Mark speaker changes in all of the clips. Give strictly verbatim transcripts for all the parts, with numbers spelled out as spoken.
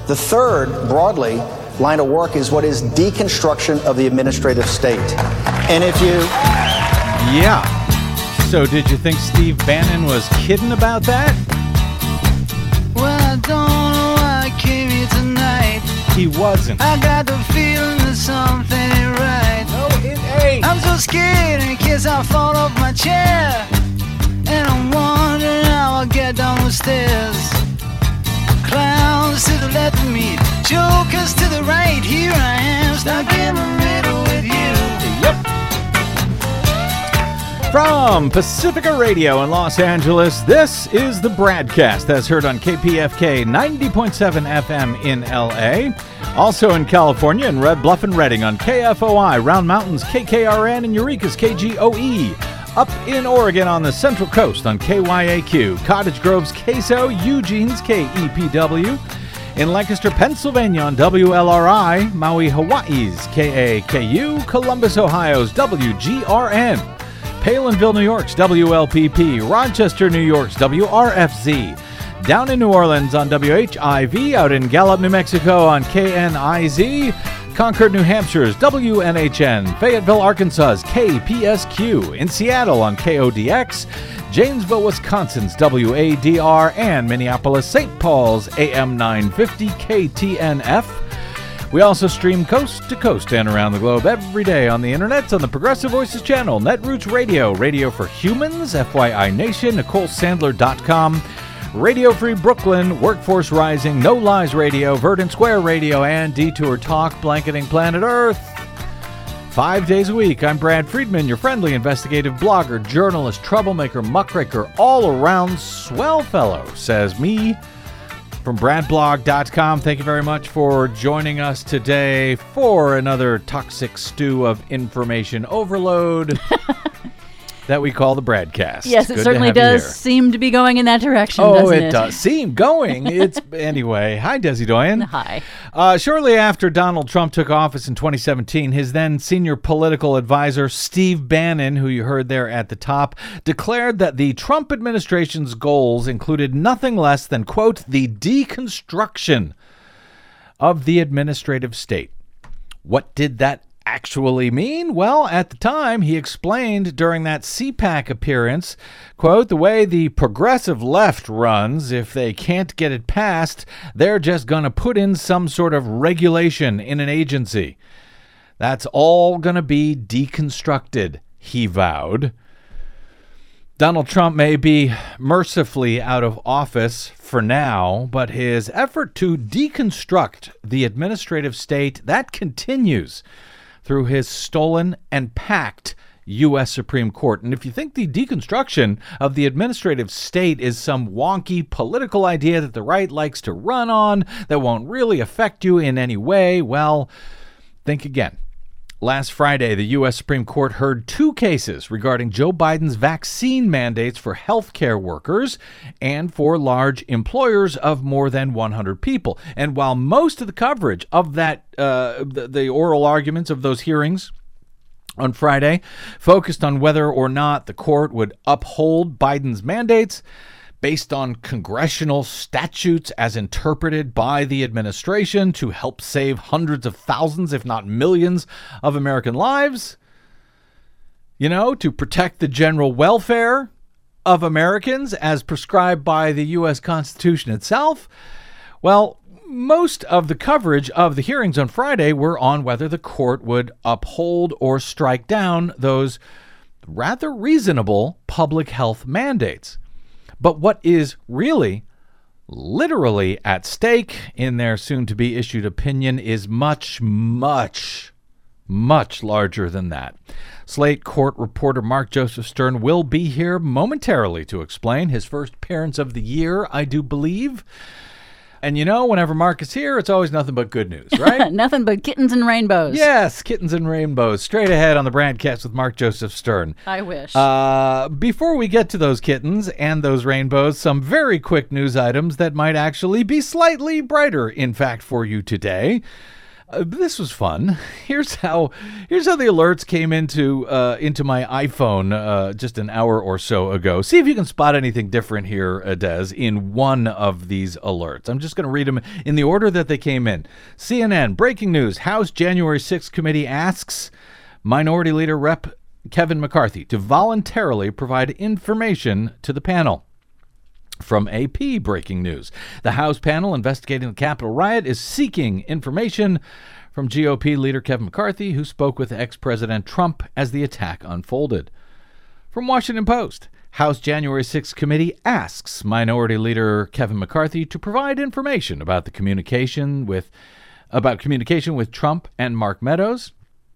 Speaker 1: The third, broadly, line of work is what is deconstruction of the administrative state. And if you...
Speaker 2: Yeah. So did you think Steve Bannon was kidding about that?
Speaker 3: Well, I don't know why I came here tonight.
Speaker 2: He wasn't.
Speaker 3: I got the feeling that something ain't right.
Speaker 2: No, it ain't.
Speaker 3: I'm so scared in case I fall off my chair. And I'm wondering how I'll get down the stairs. Clowns to the left of me, jokers to the right. Here I am, stuck in the middle with you.
Speaker 2: Yep. From Pacifica Radio in Los Angeles, this is the Bradcast, as heard on K P F K ninety point seven F M in L A. Also in California in Red Bluff and Redding on K F O I, Round Mountains K K R N, and Eureka's K G O E. Up in Oregon on the Central Coast on K Y A Q, Cottage Grove's K S O, Eugene's K E P W. In Lancaster, Pennsylvania on W L R I, Maui, Hawaii's K A K U, Columbus, Ohio's W G R N. Palinville, New York's W L P P, Rochester, New York's W R F Z, down in New Orleans on W H I V, out in Gallup, New Mexico on K N I Z, Concord, New Hampshire's W N H N, Fayetteville, Arkansas's K P S Q, in Seattle on K O D X, Janesville, Wisconsin's W A D R, and Minneapolis, Saint Paul's A M nine fifty K T N F. We also stream coast to coast and around the globe every day on the internet on the Progressive Voices channel, Netroots Radio, Radio for Humans, F Y I Nation, Nicole Sandler dot com, Radio Free Brooklyn, Workforce Rising, No Lies Radio, Verdant Square Radio, and Detour Talk, blanketing planet Earth. Five days a week, I'm Brad Friedman, your friendly investigative blogger, journalist, troublemaker, muckraker, all-around swell fellow, says me. From brad blog dot com, thank you very much for joining us today for another toxic stew of information overload that we call the Bradcast.
Speaker 4: Yes, it
Speaker 2: Good
Speaker 4: certainly does seem to be going in that direction,
Speaker 2: oh,
Speaker 4: doesn't
Speaker 2: it?
Speaker 4: it?
Speaker 2: Oh, it does seem going. It's anyway. Hi, Desi Doyen.
Speaker 4: Hi.
Speaker 2: Uh, shortly after Donald Trump took office in twenty seventeen, his then senior political advisor, Steve Bannon, who you heard there at the top, declared that the Trump administration's goals included nothing less than, quote, the deconstruction of the administrative state. What did that actually mean? Well, at the time, he explained during that C PAC appearance, quote, the way the progressive left runs, if they can't get it passed, they're just going to put in some sort of regulation in an agency. That's all going to be deconstructed, he vowed. Donald Trump may be mercifully out of office for now, but his effort to deconstruct the administrative state, that continues through his stolen and packed U S Supreme Court. And if you think the deconstruction of the administrative state is some wonky political idea that the right likes to run on that won't really affect you in any way, well, think again. Last Friday, the U S Supreme Court heard two cases regarding Joe Biden's vaccine mandates for healthcare workers and for large employers of more than one hundred people. And while most of the coverage of that, uh, the, the oral arguments of those hearings on Friday focused on whether or not the court would uphold Biden's mandates based on congressional statutes as interpreted by the administration to help save hundreds of thousands, if not millions, of American lives, you know, to protect the general welfare of Americans as prescribed by the U S Constitution itself. Well, most of the coverage of the hearings on Friday were on whether the court would uphold or strike down those rather reasonable public health mandates. But what is really, literally at stake in their soon-to-be issued opinion is much, much, much larger than that. Slate court reporter Mark Joseph Stern will be here momentarily to explain his first appearance of the year, I do believe. And you know, whenever Mark is here, it's always nothing but good news, right?
Speaker 4: Nothing but kittens and rainbows.
Speaker 2: Yes, kittens and rainbows. Straight ahead on the Bradcast with Mark Joseph Stern.
Speaker 4: I wish.
Speaker 2: Uh, before we get to those kittens and those rainbows, some very quick news items that might actually be slightly brighter, in fact, for you today. Uh, this was fun. Here's how here's how the alerts came into uh, into my iPhone uh, just an hour or so ago. See if you can spot anything different here, uh, Des, in one of these alerts. I'm just going to read them in the order that they came in. C N N, breaking news. House January sixth committee asks Minority Leader Rep Kevin McCarthy to voluntarily provide information to the panel. From A P, breaking news. The House panel investigating the Capitol riot is seeking information from G O P leader Kevin McCarthy, who spoke with ex-President Trump as the attack unfolded. From Washington Post, House January sixth committee asks Minority Leader Kevin McCarthy to provide information about the communication with about communication with Trump and Mark Meadows.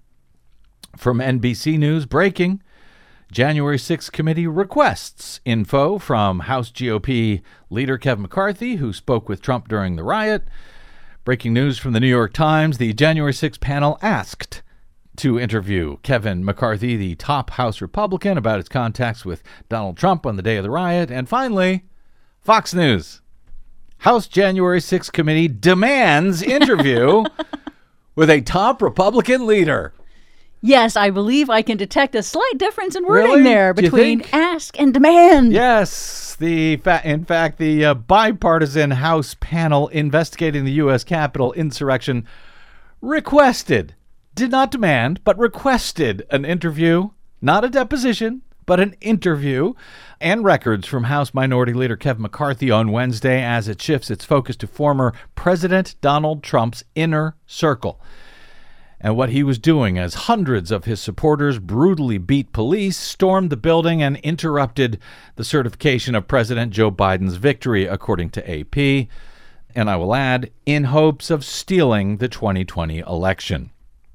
Speaker 2: From N B C News, breaking. January sixth committee requests info from House G O P leader Kevin McCarthy, who spoke with Trump during the riot. Breaking news from the New York Times, the January sixth panel asked to interview Kevin McCarthy, the top House Republican, about his contacts with Donald Trump on the day of the riot. And finally, Fox News. House January sixth committee demands interview with a top Republican leader.
Speaker 4: Yes, I believe I can detect a slight difference in wording
Speaker 2: Really?
Speaker 4: there
Speaker 2: Do you
Speaker 4: between
Speaker 2: think?
Speaker 4: ask and demand.
Speaker 2: Yes, the fa- in fact, the uh, bipartisan House panel investigating the U S Capitol insurrection requested, did not demand, but requested an interview, not a deposition, but an interview, and records from House Minority Leader Kevin McCarthy on Wednesday as it shifts its focus to former President Donald Trump's inner circle and what he was doing as hundreds of his supporters brutally beat police, stormed the building, and interrupted the certification of President Joe Biden's victory, according to A P, and I will add, in hopes of stealing the twenty twenty election.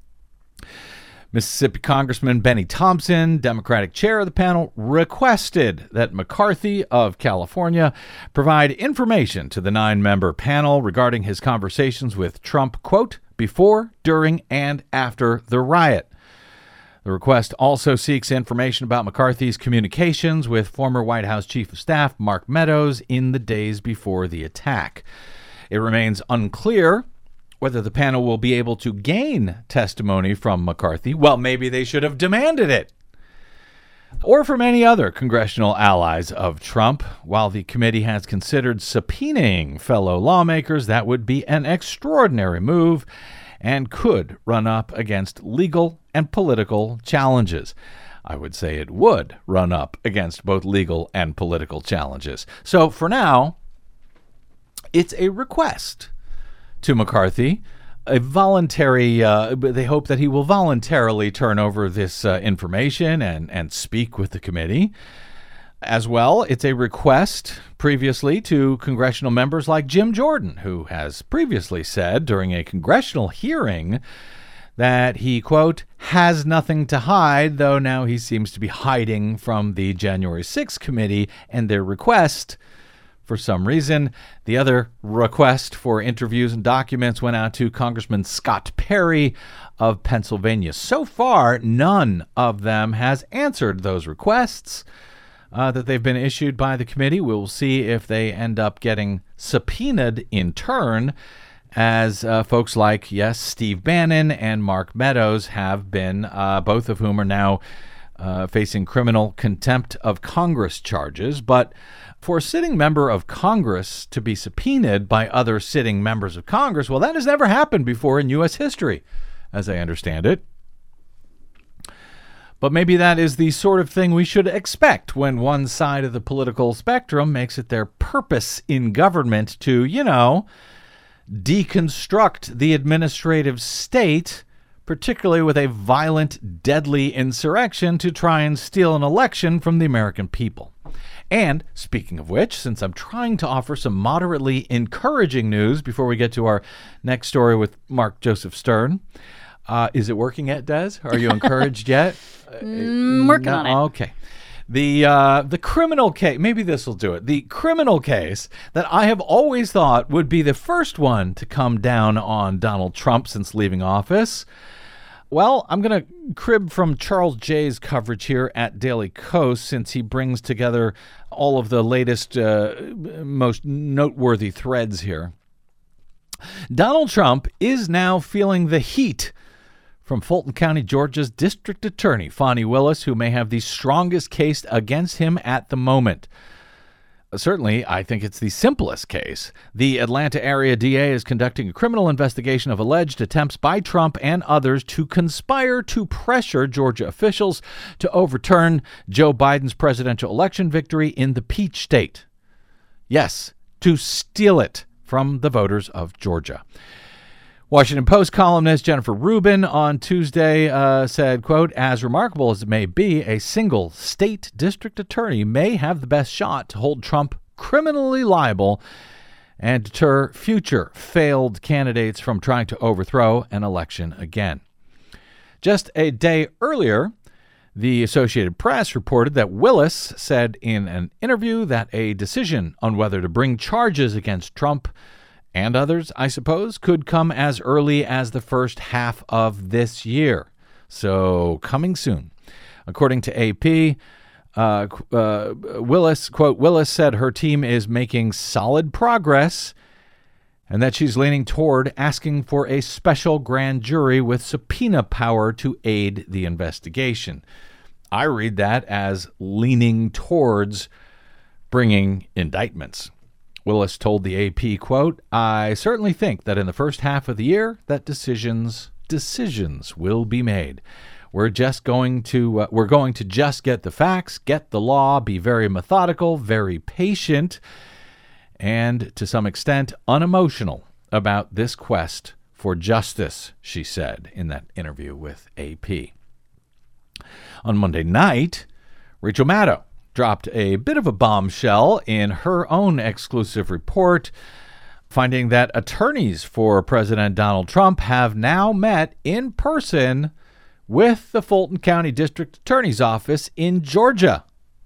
Speaker 2: Mississippi Congressman Benny Thompson, Democratic chair of the panel, requested that McCarthy of California provide information to the nine-member panel regarding his conversations with Trump, quote, before, during, and after the riot. The request also seeks information about McCarthy's communications with former White House Chief of Staff Mark Meadows in the days before the attack. It remains unclear whether the panel will be able to gain testimony from McCarthy. Well, maybe they should have demanded it. Or from any other congressional allies of Trump. While the committee has considered subpoenaing fellow lawmakers, that would be an extraordinary move and could run up against legal and political challenges. I would say it would run up against both legal and political challenges. So for now, it's a request to McCarthy, a voluntary, uh, they hope that he will voluntarily turn over this uh, information and, and speak with the committee. As well, it's a request previously to congressional members like Jim Jordan, who has previously said during a congressional hearing that he, quote, has nothing to hide, though now he seems to be hiding from the January sixth committee and their request. For some reason, the other request for interviews and documents went out to Congressman Scott Perry of Pennsylvania. So far, none of them has answered those requests uh, that they've been issued by the committee. We'll see if they end up getting subpoenaed in turn, as uh, folks like, yes, Steve Bannon and Mark Meadows have been, uh, both of whom are now uh, facing criminal contempt of Congress charges. But for a sitting member of Congress to be subpoenaed by other sitting members of Congress, well, that has never happened before in U S history, as I understand it. But maybe that is the sort of thing we should expect when one side of the political spectrum makes it their purpose in government to, you know, deconstruct the administrative state, particularly with a violent, deadly insurrection to try and steal an election from the American people. And speaking of which, since I'm trying to offer some moderately encouraging news before we get to our next story with Mark Joseph Stern, uh, is it working yet, Des? Are you encouraged yet?
Speaker 4: Mm, working
Speaker 2: no,
Speaker 4: on it.
Speaker 2: Okay. The uh, the criminal case, maybe this will do it. The criminal case that I have always thought would be the first one to come down on Donald Trump since leaving office. Well, I'm going to crib from Charles Jay's coverage here at Daily Kos, since he brings together all of the latest, uh, most noteworthy threads here. Donald Trump is now feeling the heat from Fulton County, Georgia's district attorney, Fani Willis, who may have the strongest case against him at the moment. Certainly, I think it's the simplest case. The Atlanta area D A is conducting a criminal investigation of alleged attempts by Trump and others to conspire to pressure Georgia officials to overturn Joe Biden's presidential election victory in the Peach State. Yes, to steal it from the voters of Georgia. Washington Post columnist Jennifer Rubin on Tuesday uh, said, quote, as remarkable as it may be, a single state district attorney may have the best shot to hold Trump criminally liable and deter future failed candidates from trying to overthrow an election again. Just a day earlier, the Associated Press reported that Willis said in an interview that a decision on whether to bring charges against Trump and others, I suppose, could come as early as the first half of this year. So coming soon. According to A P, uh, uh, Willis, quote, Willis said her team is making solid progress and that she's leaning toward asking for a special grand jury with subpoena power to aid the investigation. I read that as leaning towards bringing indictments. Willis told the A P, quote, I certainly think that in the first half of the year that decisions decisions will be made. We're just going to uh, we're going to just get the facts, get the law, be very methodical, very patient, and to some extent unemotional about this quest for justice, she said in that interview with A P. On Monday night, Rachel Maddow dropped a bit of a bombshell in her own exclusive report, finding that attorneys for President Donald Trump have now met in person with the Fulton County District Attorney's Office in Georgia.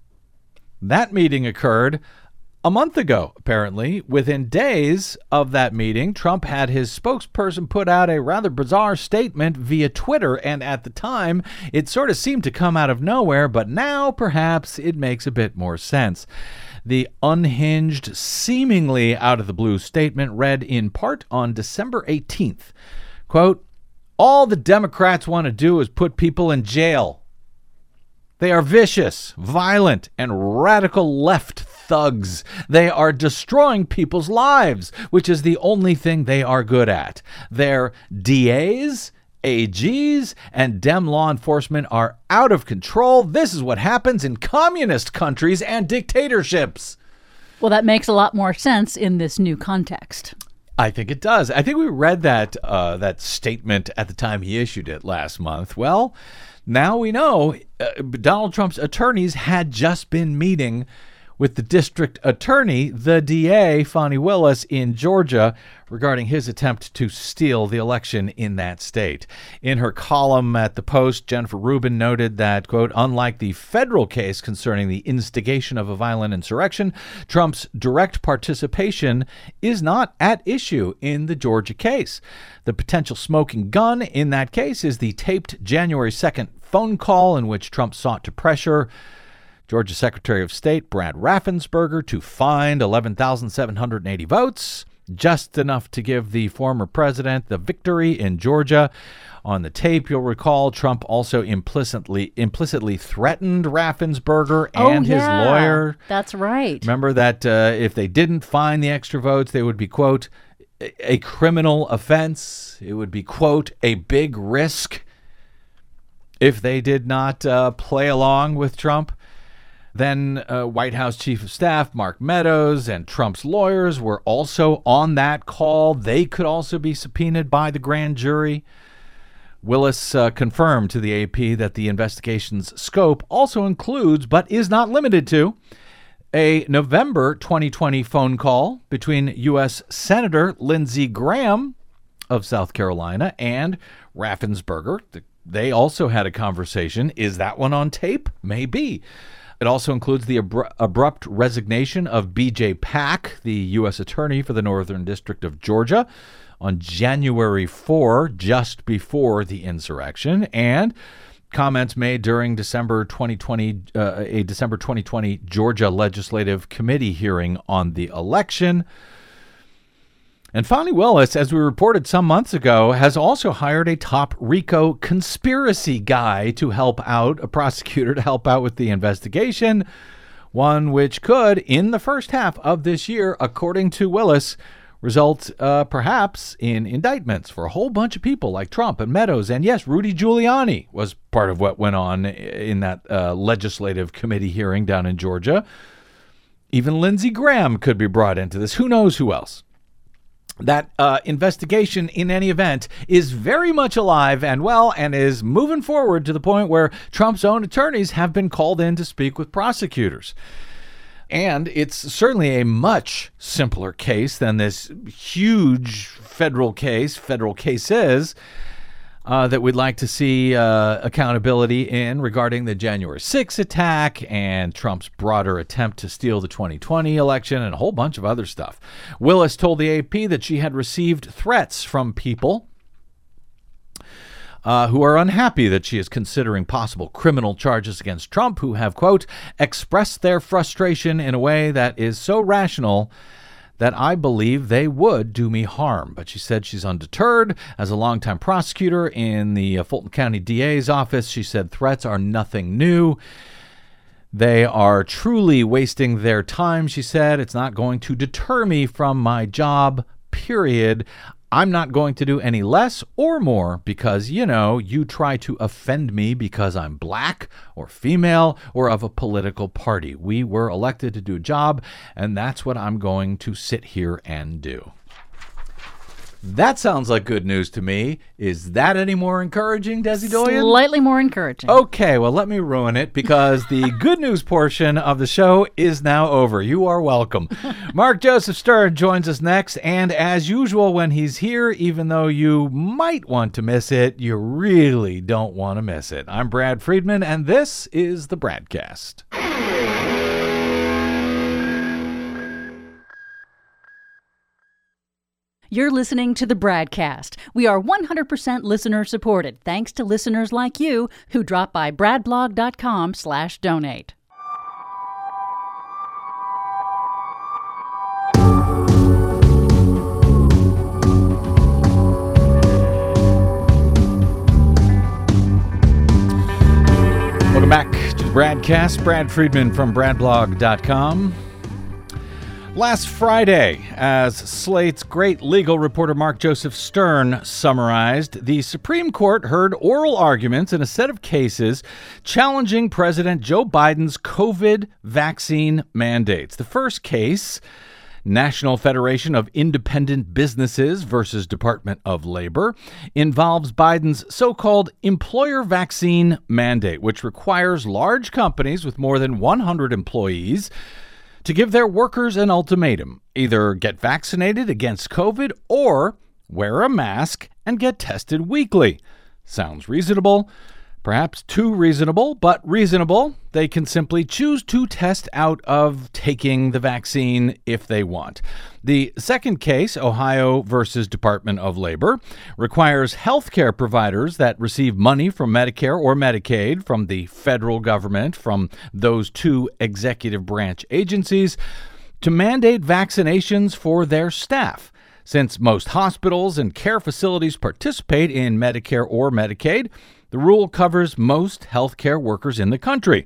Speaker 2: That meeting occurred a month ago, apparently. Within days of that meeting, Trump had his spokesperson put out a rather bizarre statement via Twitter, and at the time, it sort of seemed to come out of nowhere, but now perhaps it makes a bit more sense. The unhinged, seemingly out-of-the-blue statement read in part on December eighteenth, quote, all the Democrats want to do is put people in jail. They are vicious, violent, and radical left thugs. They are destroying people's lives, which is the only thing they are good at. Their D As, A Gs, and Dem law enforcement are out of control. This is what happens in communist countries and dictatorships.
Speaker 4: Well, that makes a lot more sense in this new context.
Speaker 2: I think it does. I think we read that uh, that statement at the time he issued it last month. Well, now we know uh, Donald Trump's attorneys had just been meeting with the district attorney, the D A, Fani Willis, in Georgia, regarding his attempt to steal the election in that state. In her column at the Post, Jennifer Rubin noted that, quote, unlike the federal case concerning the instigation of a violent insurrection, Trump's direct participation is not at issue in the Georgia case. The potential smoking gun in that case is the taped January second phone call in which Trump sought to pressure Georgia Secretary of State Brad Raffensperger to find eleven thousand seven hundred eighty votes, just enough to give the former president the victory in Georgia. On the tape, you'll recall, Trump also implicitly implicitly threatened Raffensperger and
Speaker 4: oh, yeah.
Speaker 2: his lawyer.
Speaker 4: That's right.
Speaker 2: Remember that uh, if they didn't find the extra votes, they would be, quote, a criminal offense. It would be, quote, a big risk if they did not uh, play along with Trump. Then uh, White House Chief of Staff Mark Meadows and Trump's lawyers were also on that call. They could also be subpoenaed by the grand jury. Willis uh, confirmed to the A P that the investigation's scope also includes, but is not limited to, a November twenty twenty phone call between U S Senator Lindsey Graham of South Carolina and Raffensperger. They also had a conversation. Is that one on tape? Maybe. It also includes the abru- abrupt resignation of B J Pak, the U S attorney for the Northern District of Georgia, on January fourth, just before the insurrection, and comments made during December twenty twenty, uh, a December twenty twenty Georgia Legislative Committee hearing on the election. And Fani Willis, as we reported some months ago, has also hired a top RICO conspiracy guy to help out, a prosecutor to help out with the investigation, one which could, in the first half of this year, according to Willis, result uh, perhaps in indictments for a whole bunch of people like Trump and Meadows. And yes, Rudy Giuliani was part of what went on in that uh, legislative committee hearing down in Georgia. Even Lindsey Graham could be brought into this. Who knows who else? That uh, investigation, in any event, is very much alive and well and is moving forward to the point where Trump's own attorneys have been called in to speak with prosecutors. And it's certainly a much simpler case than this huge federal case, federal cases, uh, that we'd like to see uh, accountability in regarding the January sixth attack and Trump's broader attempt to steal the twenty twenty election and a whole bunch of other stuff. Willis told the A P that she had received threats from people Uh, who are unhappy that she is considering possible criminal charges against Trump, who have, quote, expressed their frustration in a way that is so rational that I believe they would do me harm. But she said she's undeterred. As a longtime prosecutor in the uh, Fulton County D A's office, she said threats are nothing new. They are truly wasting their time, she said. It's not going to deter me from my job, period. I'm not going to do any less or more because, you know, you try to offend me because I'm black or female or of a political party. We were elected to do a job, and that's what I'm going to sit here and do. That sounds like good news to me. Is that any more encouraging, Desi Doyen?
Speaker 4: Slightly more encouraging.
Speaker 2: Okay, well, let me ruin it because the good news portion of the show is now over. You are welcome. Mark Joseph Stern joins us next, and as usual, when he's here, even though you might want to miss it, you really don't want to miss it. I'm Brad Friedman, and this is the Bradcast.
Speaker 4: You're listening to the Bradcast. We are one hundred percent listener supported, thanks to listeners like you who drop by bradblog.com slash donate.
Speaker 2: Welcome back to the Bradcast. Brad Friedman from bradblog dot com. Last Friday, as Slate's great legal reporter Mark Joseph Stern summarized, the Supreme Court heard oral arguments in a set of cases challenging President Joe Biden's COVID vaccine mandates. The first case, National Federation of Independent Businesses versus Department of Labor, involves Biden's so-called employer vaccine mandate, which requires large companies with more than one hundred employees to give their workers an ultimatum: either get vaccinated against COVID or wear a mask and get tested weekly. Sounds reasonable. Perhaps too reasonable, but reasonable. They can simply choose to test out of taking the vaccine if they want. The second case, Ohio versus Department of Labor, requires healthcare providers that receive money from Medicare or Medicaid from the federal government, from those two executive branch agencies, to mandate vaccinations for their staff. Since most hospitals and care facilities participate in Medicare or Medicaid, the rule covers most healthcare workers in the country.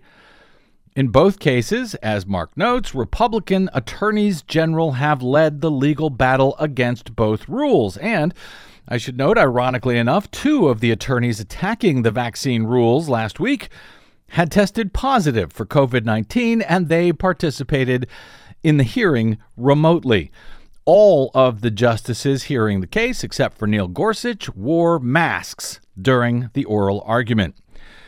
Speaker 2: In both cases, as Mark notes, Republican attorneys general have led the legal battle against both rules. And I should note, ironically enough, two of the attorneys attacking the vaccine rules last week had tested positive for COVID nineteen, and they participated in the hearing remotely. All of the justices hearing the case, except for Neil Gorsuch, wore masks during the oral argument.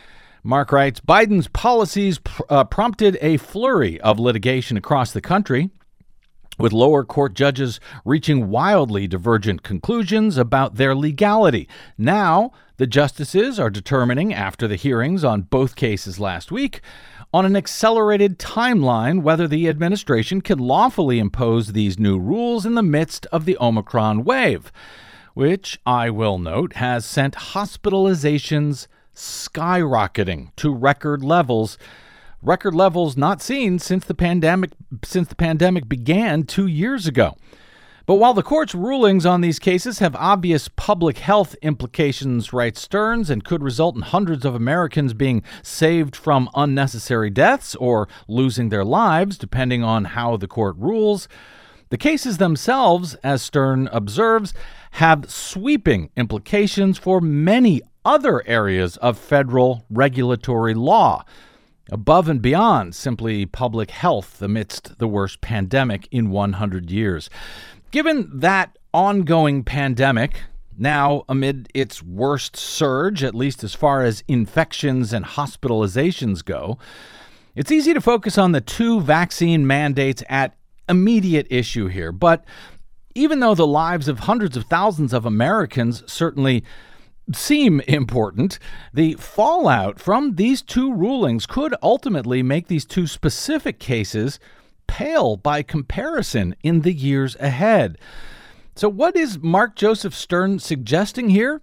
Speaker 2: Mark writes, Biden's policies pr- uh, prompted a flurry of litigation across the country, with lower court judges reaching wildly divergent conclusions about their legality. Now, the justices are determining, after the hearings on both cases last week, on an accelerated timeline whether the administration can lawfully impose these new rules in the midst of the Omicron wave, which, I will note, has sent hospitalizations skyrocketing to record levels, record levels not seen since the pandemic since the pandemic began two years ago. But while the court's rulings on these cases have obvious public health implications, writes Stearns, and could result in hundreds of Americans being saved from unnecessary deaths or losing their lives, depending on how the court rules, the cases themselves, as Stern observes, have sweeping implications for many other areas of federal regulatory law, above and beyond simply public health amidst the worst pandemic in one hundred years. Given that ongoing pandemic, now amid its worst surge, at least as far as infections and hospitalizations go, it's easy to focus on the two vaccine mandates at immediate issue here. But even though the lives of hundreds of thousands of Americans certainly seem important, the fallout from these two rulings could ultimately make these two specific cases pale by comparison in the years ahead. So what is Mark Joseph Stern suggesting here?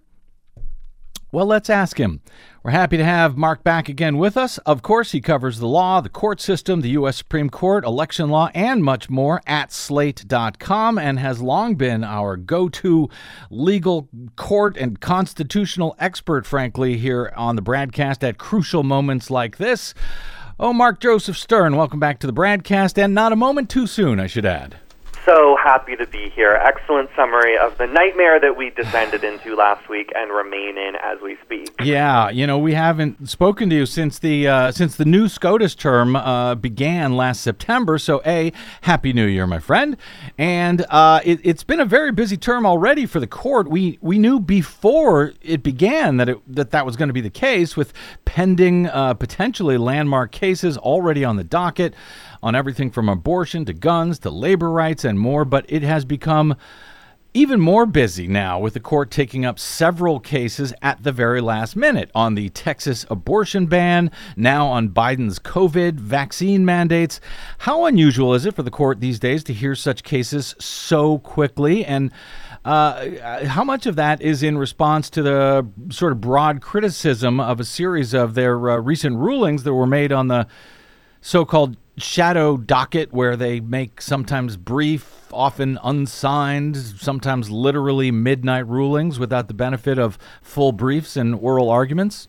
Speaker 2: Well, let's ask him. We're happy to have Mark back again with us. Of course, he covers the law, the court system, the U S Supreme Court, election law, and much more at slate dot com, and has long been our go-to legal court and constitutional expert, frankly, here on the Bradcast at crucial moments like this. Oh, Mark Joseph Stern, welcome back to the Bradcast, and not a moment too soon, I should add.
Speaker 5: So happy to be here. Excellent summary of the nightmare that we descended into last week and remain in as we speak.
Speaker 2: Yeah, you know, we haven't spoken to you since the uh, since the new SCOTUS term uh, began last September. So, A, Happy New Year, my friend. And uh, it, it's been a very busy term already for the court. We we knew before it began that it, that, that was going to be the case, with pending uh, potentially landmark cases already on the docket, on everything from abortion to guns to labor rights and more. But it has become even more busy now, with the court taking up several cases at the very last minute on the Texas abortion ban, now on Biden's COVID vaccine mandates. How unusual is it for the court these days to hear such cases so quickly? And uh, how much of that is in response to the sort of broad criticism of a series of their uh, recent rulings that were made on the so-called shadow docket, where they make sometimes brief, often unsigned, sometimes literally midnight rulings without the benefit of full briefs and oral arguments?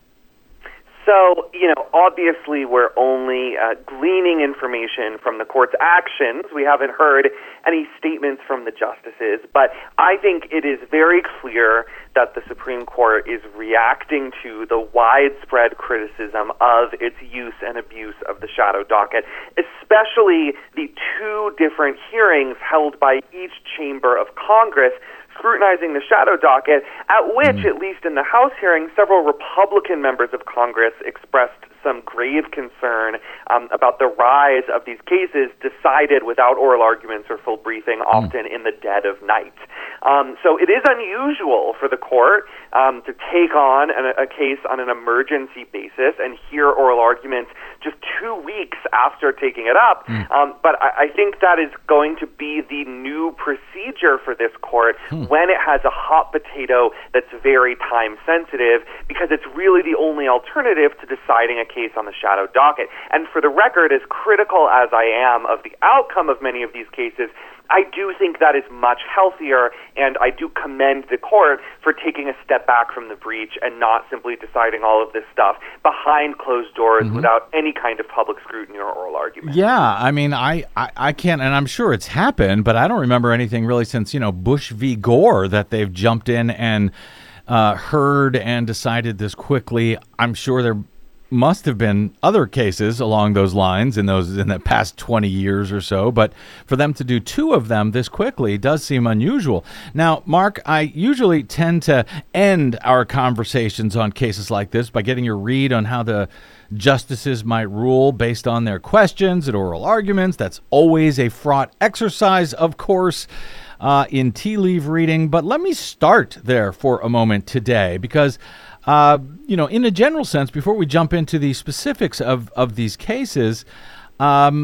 Speaker 5: So, you know, obviously we're only uh, gleaning information from the court's actions. We haven't heard any statements from the justices, but I think it is very clear that the Supreme Court is reacting to the widespread criticism of its use and abuse of the shadow docket, especially the two different hearings held by each chamber of Congress scrutinizing the shadow docket, at which, at least in the House hearing, several Republican members of Congress expressed some grave concern um, about the rise of these cases decided without oral arguments or full briefing, often in the dead of night. Um, so it is unusual for the court um, to take on an, a case on an emergency basis and hear oral arguments just two weeks after taking it up. Mm. Um, but I, I think that is going to be the new procedure for this court mm. when it has a hot potato that's very time sensitive, because it's really the only alternative to deciding a case on the shadow docket. And for the record, as critical as I am of the outcome of many of these cases, I do think that is much healthier, and I do commend the court for taking a step back from the breach and not simply deciding all of this stuff behind closed doors mm-hmm. without any kind of public scrutiny or oral argument.
Speaker 2: Yeah, I mean, I, I, I can't, and I'm sure it's happened, but I don't remember anything really since, you know, Bush v. Gore that they've jumped in and uh, heard and decided this quickly. I'm sure there must have been other cases along those lines in those in the past twenty years or so, but for them to do two of them this quickly does seem unusual. Now, Mark, I usually tend to end our conversations on cases like this by getting your read on how the justices might rule based on their questions and oral arguments. That's always a fraught exercise, of course, uh, in tea leaf reading. But let me start there for a moment today, because Uh, you know, in a general sense, before we jump into the specifics of, of these cases, um,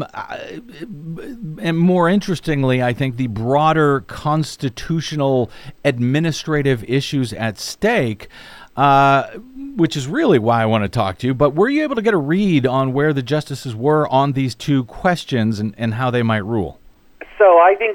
Speaker 2: and more interestingly, I think the broader constitutional administrative issues at stake, uh, which is really why I want to talk to you, but were you able to get a read on where the justices were on these two questions and, and how they might rule?
Speaker 5: So I think it's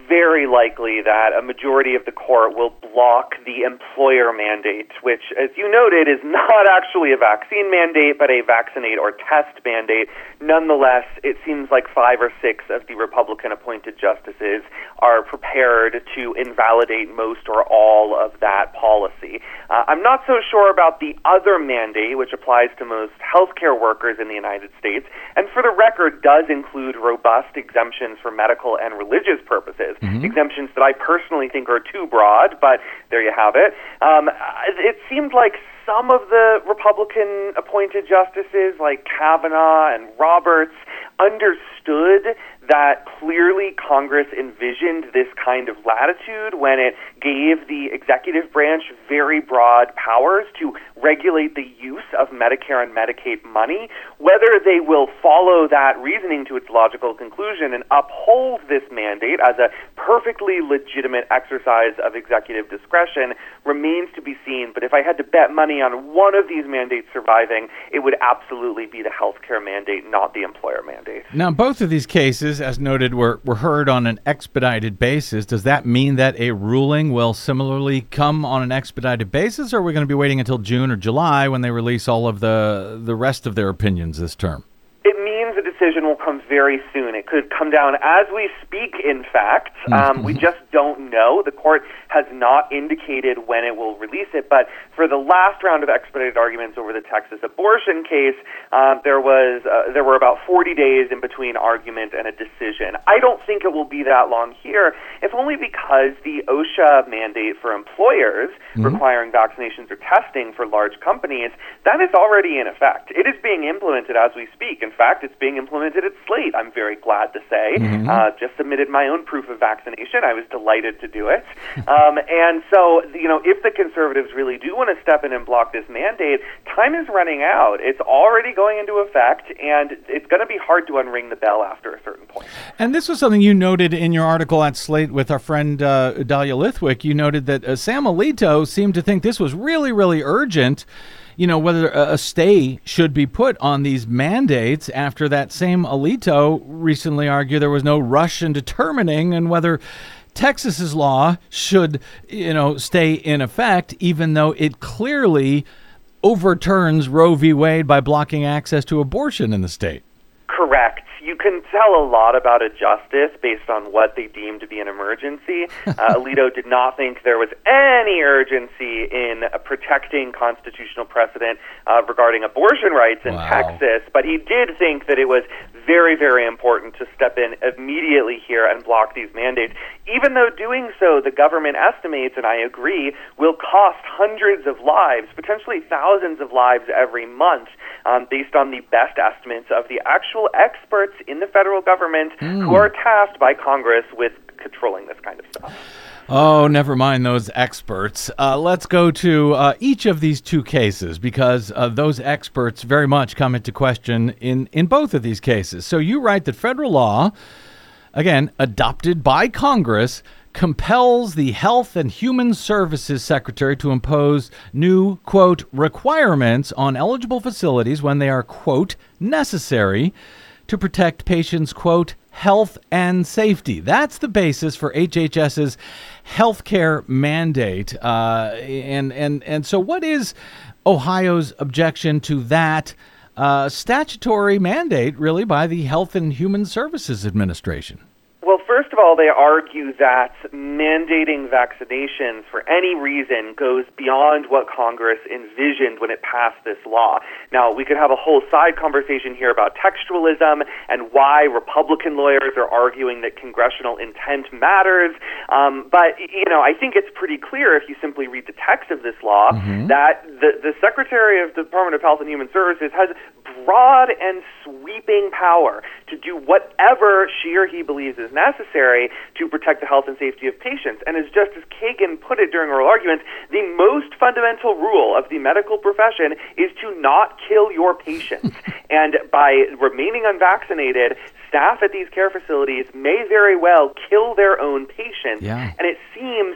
Speaker 5: very likely that a majority of the court will block the employer mandate, which, as you noted, is not actually a vaccine mandate, but a vaccinate or test mandate. Nonetheless, it seems like five or six of the Republican-appointed justices are prepared to invalidate most or all of that policy. Uh, I'm not so sure about the other mandate, which applies to most healthcare workers in the United States, and for the record does include robust exemptions for medical and religious purposes, mm-hmm. exemptions that I personally think are too broad, but there you have it. Um, it seemed like some of the Republican-appointed justices, like Kavanaugh and Roberts, understood that clearly Congress envisioned this kind of latitude when it gave the executive branch very broad powers to regulate the use of Medicare and Medicaid money. Whether they will follow that reasoning to its logical conclusion and uphold this mandate as a perfectly legitimate exercise of executive discretion remains to be seen. But if I had to bet money on one of these mandates surviving, it would absolutely be the healthcare mandate, not the employer mandate.
Speaker 2: Now, both of these cases, as noted, were, were heard on an expedited basis. Does that mean that a ruling will similarly come on an expedited basis, or are we going to be waiting until June or July when they release all of the, the rest of their opinions this term?
Speaker 5: It means a decision will come very soon. It could come down as we speak, in fact. Um, we just don't know. The court has not indicated when it will release it, but for the last round of expedited arguments over the Texas abortion case, uh, there was uh, there were about forty days in between argument and a decision. I don't think it will be that long here, if only because the OSHA mandate for employers mm-hmm. requiring vaccinations or testing for large companies, that is already in effect. It is being implemented as we speak. In fact, it's being implemented at Slate, I'm very glad to say. Mm-hmm. Uh, just submitted my own proof of vaccination. I was delighted to do it. Um, and so, you know, if the conservatives really do want to step in and block this mandate, time is running out. It's already going into effect, and it's going to be hard to unring the bell after a certain point.
Speaker 2: And this was something you noted in your article at Slate with our friend uh, Dahlia Lithwick. You noted that uh, Sam Alito seemed to think this was really, really urgent, you know, whether a stay should be put on these mandates after that same Alito recently argued there was no rush in determining and whether Texas's law should, you know, stay in effect, even though it clearly overturns Roe v. Wade by blocking access to abortion in the state.
Speaker 5: Correct. You can tell a lot about a justice based on what they deem to be an emergency. Uh, Alito did not think there was any urgency in uh, protecting constitutional precedent uh, regarding abortion rights in
Speaker 2: wow.
Speaker 5: Texas, but he did think that it was very, very important to step in immediately here and block these mandates, even though doing so, the government estimates, and I agree, will cost hundreds of lives, potentially thousands of lives every month, um, based on the best estimates of the actual experts in the federal government mm. who are tasked by Congress with controlling this kind of stuff.
Speaker 2: Oh, never mind those experts. Uh, let's go to uh, each of these two cases because uh, those experts very much come into question in, in both of these cases. So you write that federal law, again, adopted by Congress, compels the Health and Human Services Secretary to impose new, quote, requirements on eligible facilities when they are, quote, necessary to protect patients', quote, health and safety. That's the basis for H H S's healthcare mandate. Uh, and, and, and so what is Ohio's objection to that uh, statutory mandate, really, by the Health and Human Services Administration?
Speaker 5: Well, first of all, they argue that mandating vaccinations for any reason goes beyond what Congress envisioned when it passed this law. Now, we could have a whole side conversation here about textualism and why Republican lawyers are arguing that congressional intent matters. Um, but, you know, I think it's pretty clear if you simply read the text of this law mm-hmm. that the, the Secretary of the Department of Health and Human Services has broad and sweeping power to do whatever she or he believes is necessary to protect the health and safety of patients. And as Justice Kagan put it during oral arguments, the most fundamental rule of the medical profession is to not kill your patients. And by remaining unvaccinated, staff at these care facilities may very well kill their own patients.
Speaker 2: Yeah.
Speaker 5: And it seems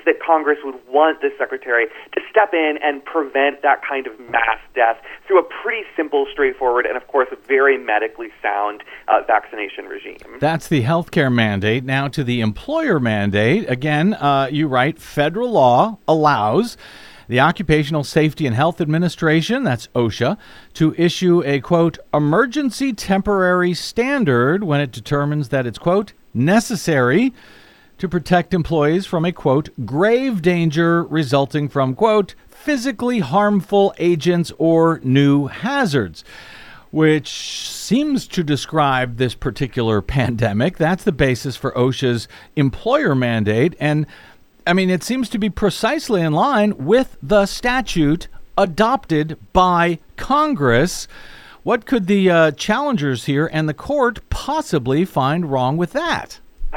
Speaker 5: that Congress would want the secretary to step in and prevent that kind of mass death through a pretty simple, straightforward, and of course very medically sound uh, vaccination regime.
Speaker 2: That's the healthcare mandate. Now to the employer mandate. Again, uh, you write, federal law allows the Occupational Safety and Health Administration, that's OSHA, to issue a, quote, emergency temporary standard when it determines that it's, quote, necessary to protect employees from a, quote, grave danger resulting from, quote, physically harmful agents or new hazards, which seems to describe this particular pandemic. That's the basis for OSHA's employer mandate. And I mean, it seems to be precisely in line with the statute adopted by Congress. What could the uh, challengers here and the court possibly find wrong with that?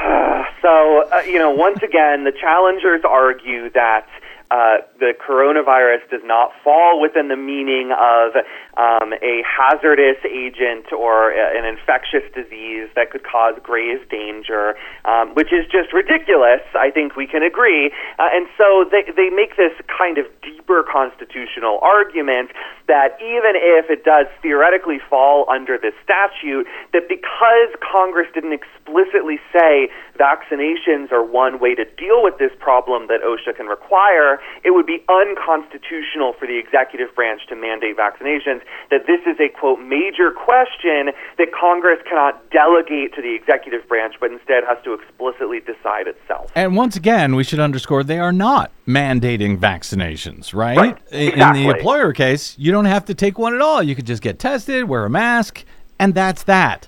Speaker 5: So, uh, you know, once again, the challengers argue that uh, the coronavirus does not fall within the meaning of um, a hazardous agent or a, an infectious disease that could cause grave danger, um, which is just ridiculous. I think we can agree. Uh, and so they, they make this kind of deeper constitutional argument that even if it does theoretically fall under this statute, that because Congress didn't explicitly say vaccinations are one way to deal with this problem that OSHA can require, it would be unconstitutional for the executive branch to mandate vaccinations, that this is a, quote, major question that Congress cannot delegate to the executive branch, but instead has to explicitly decide itself.
Speaker 2: And once again, we should underscore they are not mandating vaccinations, right?
Speaker 5: Right. Exactly.
Speaker 2: In the employer case, you don't have to take one at all. You could just get tested, wear a mask, and that's that.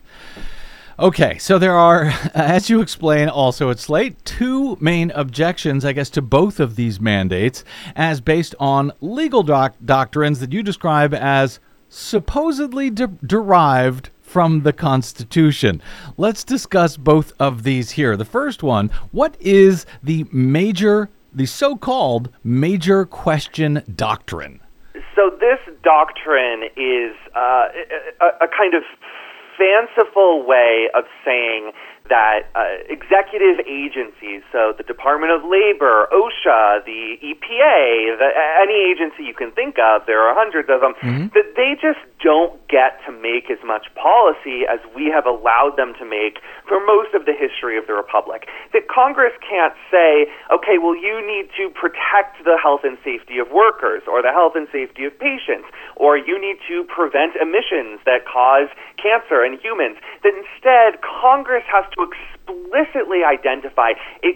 Speaker 2: Okay, so there are, as you explain also at Slate, two main objections, I guess, to both of these mandates as based on legal doc- doctrines that you describe as supposedly de- derived from the Constitution. Let's discuss both of these here. The first one, what is the major, the so-called major question doctrine?
Speaker 5: So this doctrine is uh, a, a kind of fanciful way of saying that uh, executive agencies, so the Department of Labor, OSHA, the E P A, the, any agency you can think of, there are hundreds of them, mm-hmm. that they just don't get to make as much policy as we have allowed them to make for most of the history of the Republic. That Congress can't say, okay, well, you need to protect the health and safety of workers or the health and safety of patients, or you need to prevent emissions that cause cancer in humans. That instead, Congress has to explicitly identify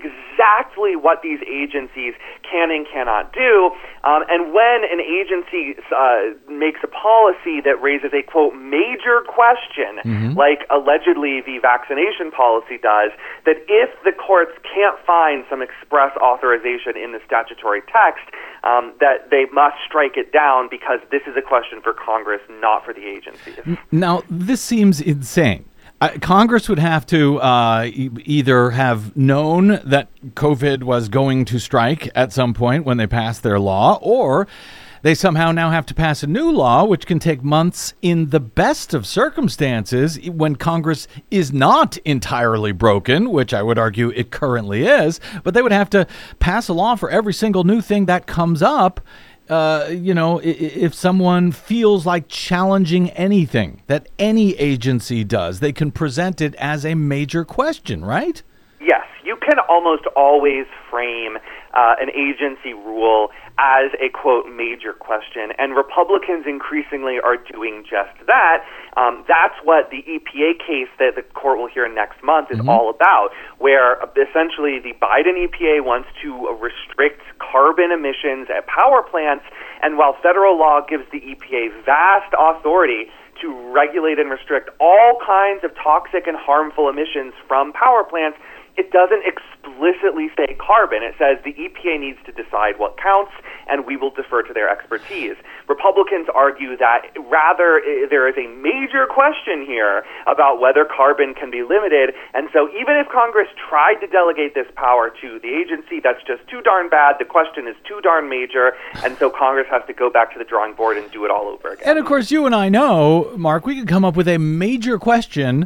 Speaker 5: exactly what these agencies can and cannot do. Um, and when an agency uh, makes a policy that raises a, quote, major question, mm-hmm. like allegedly the vaccination policy does, that if the courts can't find some express authorization in the statutory text, um, that they must strike it down because this is a question for Congress, not for the agencies.
Speaker 2: Now, this seems insane. Uh, Congress would have to uh, e- either have known that COVID was going to strike at some point when they passed their law, or they somehow now have to pass a new law, which can take months in the best of circumstances when Congress is not entirely broken, which I would argue it currently is. But they would have to pass a law for every single new thing that comes up. Uh, you know, if someone feels like challenging anything that any agency does, they can present it as a major question, right?
Speaker 5: Yes, you can almost always frame uh, an agency rule as a, quote, major question, and Republicans increasingly are doing just that. Um, that's what the E P A case that the court will hear next month is mm-hmm. all about, where essentially the Biden E P A wants to restrict carbon emissions at power plants, and while federal law gives the E P A vast authority to regulate and restrict all kinds of toxic and harmful emissions from power plants, it doesn't explicitly say carbon. It says the E P A needs to decide what counts, and we will defer to their expertise. Republicans argue that rather there is a major question here about whether carbon can be limited, and so even if Congress tried to delegate this power to the agency, that's just too darn bad. The question is too darn major, and so Congress has to go back to the drawing board and do it all over again.
Speaker 2: And of course, you and I know, Mark, we could come up with a major question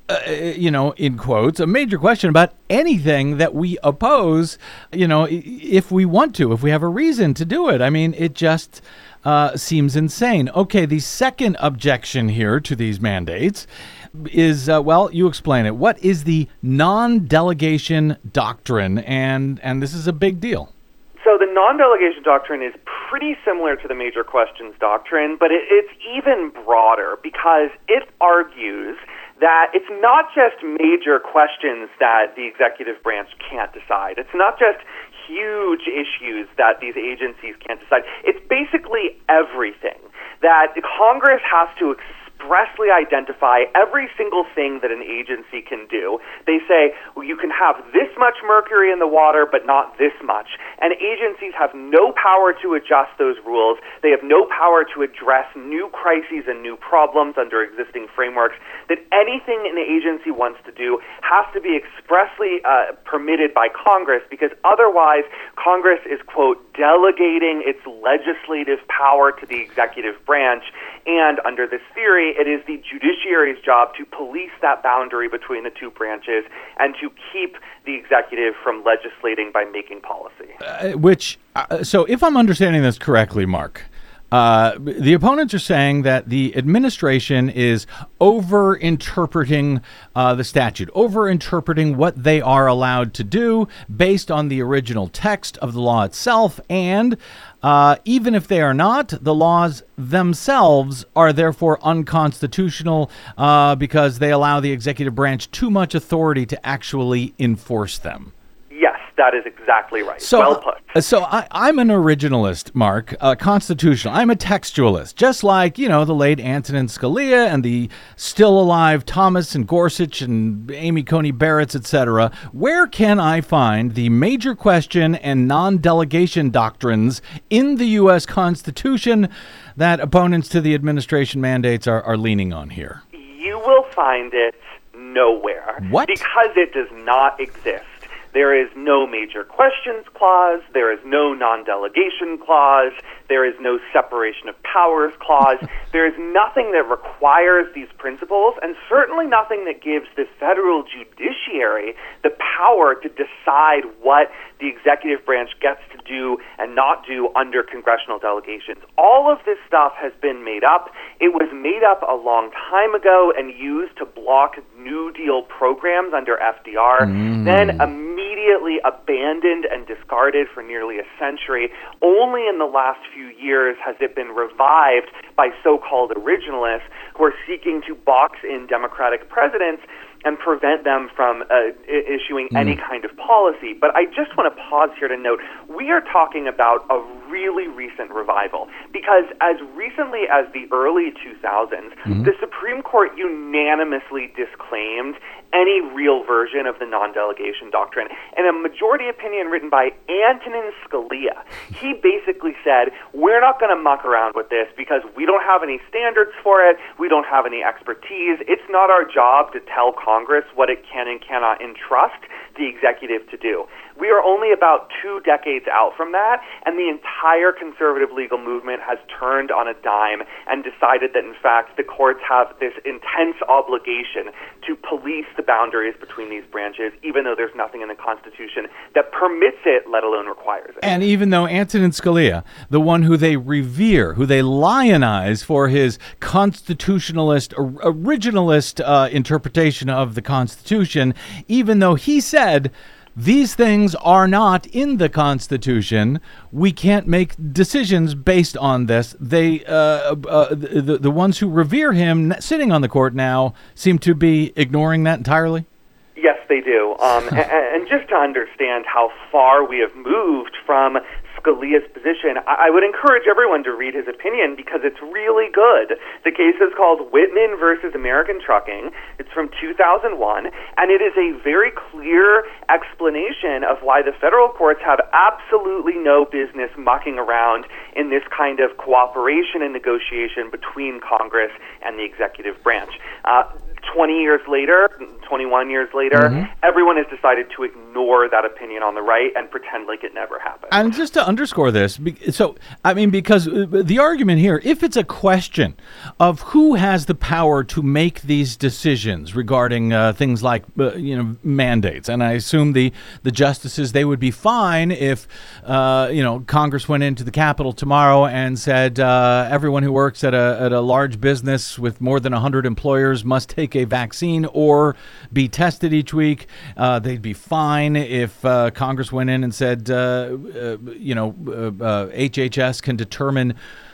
Speaker 2: uh, you know, in quotes, a major question about anything that we oppose, you know, if we want to, if we have a reason to do it. I mean, it just uh, seems insane. Okay, the second objection here to these mandates is, uh, well, you explain it. What is the non-delegation doctrine? And, and this is a big deal.
Speaker 5: So the non-delegation doctrine is pretty similar to the major questions doctrine, but it, it's even broader because it argues that it's not just major questions that the executive branch can't decide. It's not just huge issues that these agencies can't decide. It's basically everything that Congress has to expressly identify every single thing that an agency can do. They say, well, you can have this much mercury in the water, but not this much. And agencies have no power to adjust those rules. They have no power to address new crises and new problems under existing frameworks. That anything an agency wants to do has to be expressly uh, permitted by Congress, because otherwise Congress is, quote, delegating its legislative power to the executive branch. And under this theory, it is the judiciary's job to police that boundary between the two branches and to keep the executive from legislating by making policy.
Speaker 2: Uh, which, uh, so if I'm understanding this correctly, Mark, uh, the opponents are saying that the administration is over-interpreting uh, the statute, over-interpreting what they are allowed to do based on the original text of the law itself, and Uh, even if they are not, the laws themselves are therefore unconstitutional uh, because they allow the executive branch too much authority to actually enforce them.
Speaker 5: Yes, that is exactly right.
Speaker 2: So,
Speaker 5: well put.
Speaker 2: Uh, so I, I'm an originalist, Mark, uh, constitutional. I'm a textualist, just like, you know, the late Antonin Scalia and the still alive Thomas and Gorsuch and Amy Coney Barrett's, et cetera. Where can I find the major question and non-delegation doctrines in the U S Constitution that opponents to the administration mandates are, are leaning on here?
Speaker 5: You will find it nowhere.
Speaker 2: What?
Speaker 5: Because it does not exist. There is no major questions clause. There is no non-delegation clause. There is no separation of powers clause. There is nothing that requires these principles, and certainly nothing that gives the federal judiciary the power to decide what the executive branch gets to do and not do under congressional delegations. All of this stuff has been made up. It was made up a long time ago and used to block New Deal programs under F D R, mm. then immediately abandoned and discarded for nearly a century. Only in the last few years has it been revived by so-called originalists who are seeking to box in Democratic presidents and prevent them from uh, issuing mm. any kind of policy. But I just want to pause here to note, we are talking about a really recent revival, because as recently as the early two thousands, mm-hmm. the Supreme Court unanimously disclaimed any real version of the non-delegation doctrine. In a majority opinion written by Antonin Scalia, he basically said, we're not going to muck around with this because we don't have any standards for it, we don't have any expertise, it's not our job to tell Congress what it can and cannot entrust the executive to do. We are only about two decades out from that, and the entire conservative legal movement has turned on a dime and decided that, in fact, the courts have this intense obligation to police the boundaries between these branches, even though there's nothing in the Constitution that permits it, let alone requires it.
Speaker 2: And even though Antonin Scalia, the one who they revere, who they lionize for his constitutionalist, originalist uh, interpretation of the Constitution, even though he said, these things are not in the Constitution, we can't make decisions based on this. They, uh, uh, the, the ones who revere him sitting on the court now seem to be ignoring that entirely?
Speaker 5: Yes, they do. Um, and, and just to understand how far we have moved from Scalia's position, I would encourage everyone to read his opinion because it's really good. The case is called Whitman versus American Trucking. It's from two thousand one, and it is a very clear explanation of why the federal courts have absolutely no business mucking around in this kind of cooperation and negotiation between Congress and the executive branch. Uh, twenty years later, twenty-one years later, mm-hmm. everyone has decided to ignore that opinion on the right and pretend like it never happened.
Speaker 2: And just to underscore this, so, I mean, because the argument here, if it's a question of who has the power to make these decisions regarding uh, things like, uh, you know, mandates, and I assume the, the justices, they would be fine if, uh, you know, Congress went into the Capitol tomorrow and said uh, everyone who works at a, at a large business with more than one hundred employers must take a vaccine or be tested each week. Uh, they'd be fine if uh, Congress went in and said, uh, uh, you know, uh, uh, H H S can determine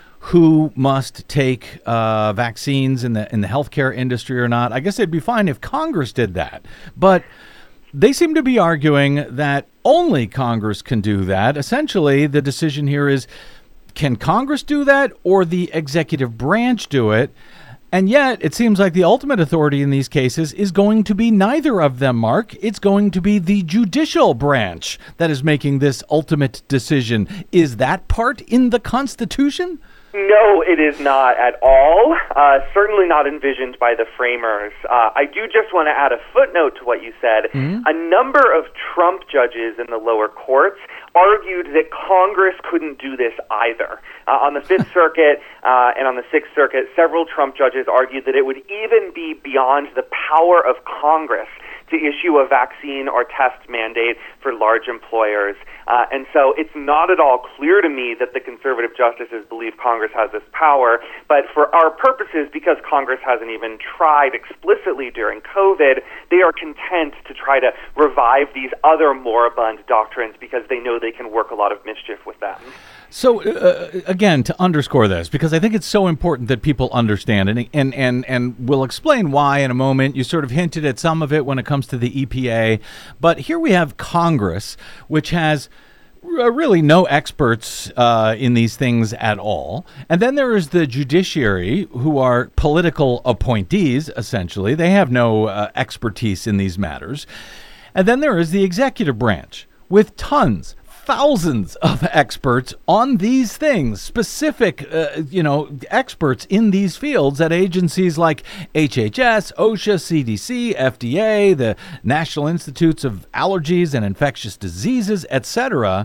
Speaker 2: who must take uh, vaccines in the in the healthcare industry or not. I guess it'd be fine if Congress did that. But they seem to be arguing that only Congress can do that. Essentially, the decision here is, can Congress do that or the executive branch do it? And yet, it seems like the ultimate authority in these cases is going to be neither of them, Mark. It's going to be the judicial branch that is making this ultimate decision. Is that part in the Constitution?
Speaker 5: No, it is not at all. Uh, certainly not envisioned by the framers. Uh, I do just want to add a footnote to what you said. Mm-hmm. A number of Trump judges in the lower courts argued that Congress couldn't do this either. Uh, on the Fifth Circuit uh, and on the Sixth Circuit, several Trump judges argued that it would even be beyond the power of Congress to issue a vaccine or test mandate for large employers. Uh, and so it's not at all clear to me that the conservative justices believe Congress has this power. But for our purposes, because Congress hasn't even tried explicitly during COVID, they are content to try to revive these other moribund doctrines because they know they can work a lot of mischief with them.
Speaker 2: So, uh, again, to underscore this, because I think it's so important that people understand, and, and, and, and we'll explain why in a moment. You sort of hinted at some of it when it comes to the E P A. But here we have Congress, which has really no experts uh, in these things at all. And then there is the judiciary, who are political appointees, essentially. They have no uh, expertise in these matters. And then there is the executive branch, with tons thousands of experts on these things, specific, uh, you know, experts in these fields at agencies like H H S, OSHA, C D C, F D A, the National Institutes of Allergies and Infectious Diseases, et cetera.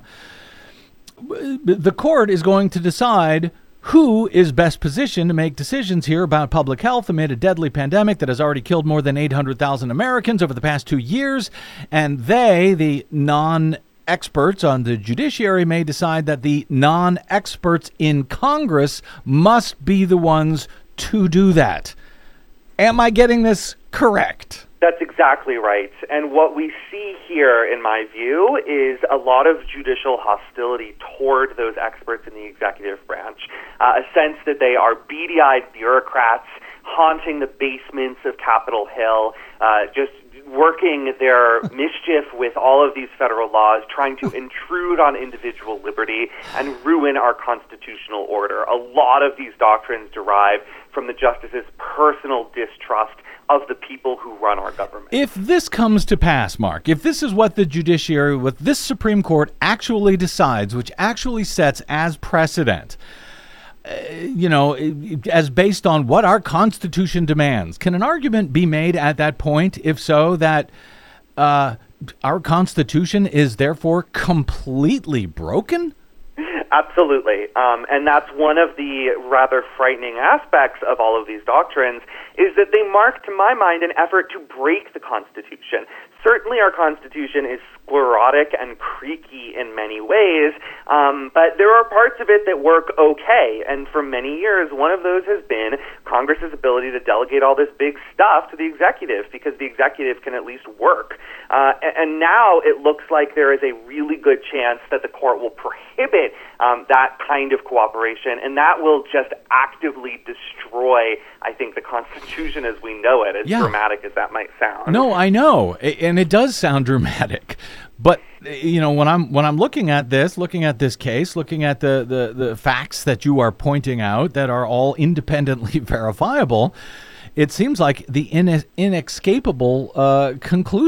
Speaker 2: The court is going to decide who is best positioned to make decisions here about public health amid a deadly pandemic that has already killed more than eight hundred thousand Americans over the past two years. And they, the non experts on the judiciary, may decide that the non-experts in Congress must be the ones to do that. Am I getting this correct?
Speaker 5: That's exactly right. And what we see here, in my view, is a lot of judicial hostility toward those experts in the executive branch, uh, a sense that they are beady-eyed bureaucrats haunting the basements of Capitol Hill, uh, just working their mischief with all of these federal laws, trying to intrude on individual liberty and ruin our constitutional order. A lot of these doctrines derive from the justices' personal distrust of the people who run our government.
Speaker 2: If this comes to pass, Mark, if this is what the judiciary, what this Supreme Court actually decides, which actually sets as precedent, Uh, you know, as based on what our Constitution demands, can an argument be made at that point, if so, that uh, our Constitution is therefore completely broken?
Speaker 5: Absolutely. Um, and that's one of the rather frightening aspects of all of these doctrines, is that they mark, to my mind, an effort to break the Constitution. Certainly our Constitution is sclerotic and creaky in many ways, um, but there are parts of it that work okay. And for many years, one of those has been Congress's ability to delegate all this big stuff to the executive, because the executive can at least work. Uh, and now it looks like there is a really good chance that the court will prohibit um, that kind of cooperation, and that will just actively destroy, I think, the Constitution as we know it, as
Speaker 2: yeah.
Speaker 5: dramatic as that might sound.
Speaker 2: No, I know, and it does sound dramatic. But you know, when I'm when I'm looking at this, looking at this case, looking at the the, the facts that you are pointing out that are all independently verifiable, it seems like the in, inescapable uh, conclusion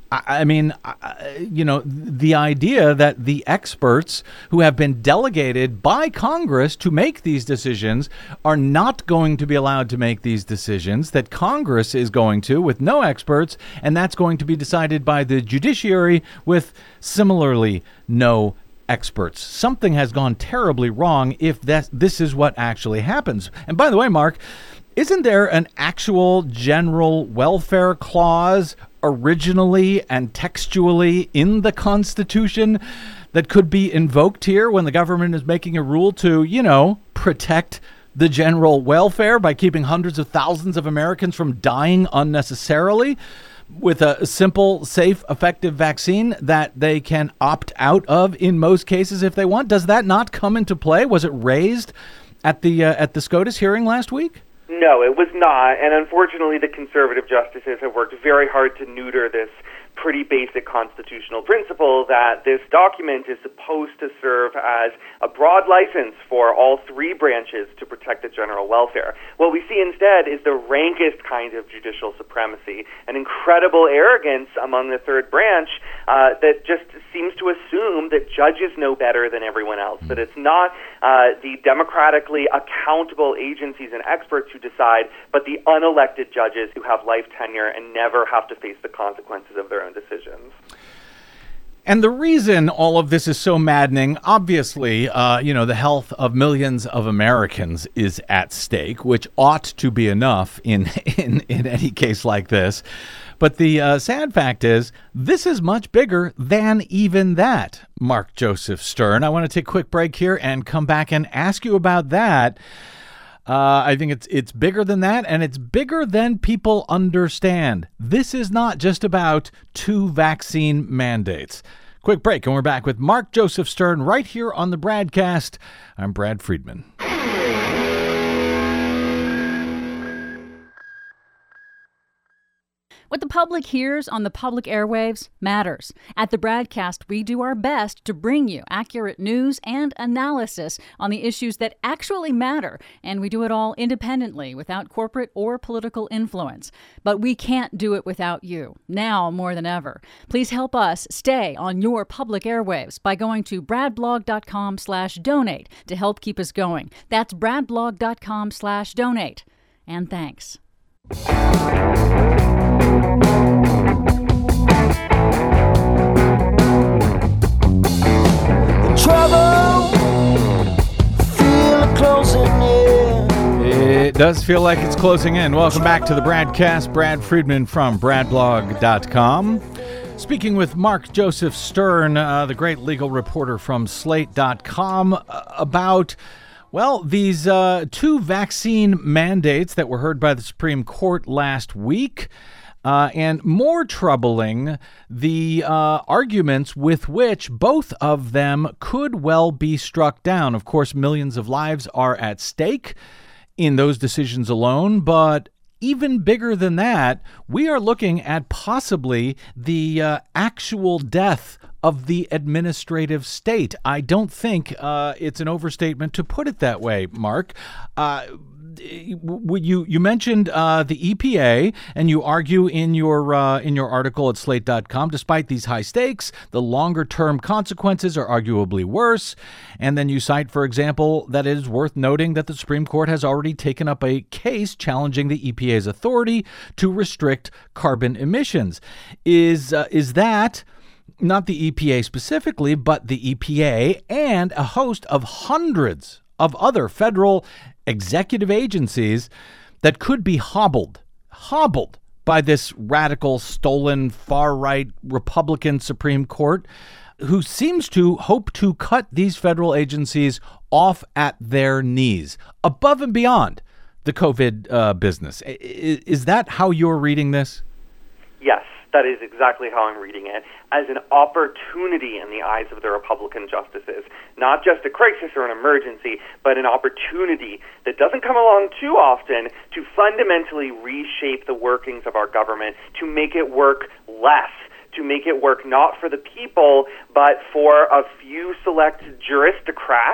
Speaker 2: I, I mean, I, you know, the idea that the experts who have been delegated by Congress to make these decisions are not going to be allowed to make these decisions, that Congress is going to with no experts, and that's going to be decided by the judiciary with similarly no experts. Something has gone terribly wrong if that this is what actually happens. And by the way, Mark, isn't there an actual general welfare clause originally and textually in the Constitution that could be invoked here when the government is making a rule to, you know, protect the general welfare by keeping hundreds of thousands of Americans from dying unnecessarily with a simple, safe, effective vaccine that they can opt out of in most cases if they want? Does that not come into play? Was it raised at the uh, at the SCOTUS hearing last week?
Speaker 5: No, it was not, and unfortunately the conservative justices have worked very hard to neuter this pretty basic constitutional principle that this document is supposed to serve as a broad license for all three branches to protect the general welfare. What we see instead is the rankest kind of judicial supremacy, an incredible arrogance among the third branch uh, that just seems to assume that judges know better than everyone else, that it's not uh, the democratically accountable agencies and experts who decide, but the unelected judges who have life tenure and never have to face the consequences of their own decisions.
Speaker 2: And the reason all of this is so maddening, obviously, uh, you know, the health of millions of Americans is at stake, which ought to be enough in in, in any case like this. But the uh, sad fact is, this is much bigger than even that, Mark Joseph Stern. I want to take a quick break here and come back and ask you about that. Uh, I think it's it's bigger than that, and it's bigger than people understand. This is not just about two vaccine mandates. Quick break, and we're back with Mark Joseph Stern right here on the Bradcast. I'm Brad Friedman.
Speaker 4: What the public hears on the public airwaves matters. At the Bradcast, we do our best to bring you accurate news and analysis on the issues that actually matter, and we do it all independently, without corporate or political influence. But we can't do it without you, now more than ever. Please help us stay on your public airwaves by going to bradblog.com slash donate to help keep us going. That's bradblog.com slash donate. And thanks.
Speaker 6: Trouble, feel it closing in.
Speaker 2: It does feel like it's closing in. Welcome back to the Bradcast. Brad Friedman from bradblog dot com. Speaking with Mark Joseph Stern, uh, the great legal reporter from slate dot com, uh, about Well, these uh, two vaccine mandates that were heard by the Supreme Court last week, uh, and more troubling, the uh, arguments with which both of them could well be struck down. Of course, millions of lives are at stake in those decisions alone, but even bigger than that, we are looking at possibly the uh, actual death of the administrative state. I don't think uh, it's an overstatement to put it that way, Mark. Uh, you you mentioned uh, the E P A, and you argue in your uh, in your article at slate dot com, despite these high stakes, the longer term consequences are arguably worse. And then you cite, for example, that it is worth noting that the Supreme Court has already taken up a case challenging the E P A's authority to restrict carbon emissions. Is uh, is that not the E P A specifically, but the E P A and a host of hundreds of other federal executive agencies that could be hobbled, hobbled by this radical, stolen, far-right Republican Supreme Court, who seems to hope to cut these federal agencies off at their knees, above and beyond the COVID uh, business. Is, is that how you're reading this?
Speaker 5: Yes. That is exactly how I'm reading it, as an opportunity in the eyes of the Republican justices. Not just a crisis or an emergency, but an opportunity that doesn't come along too often to fundamentally reshape the workings of our government, to make it work less, to make it work not for the people, but for a few select juristocrats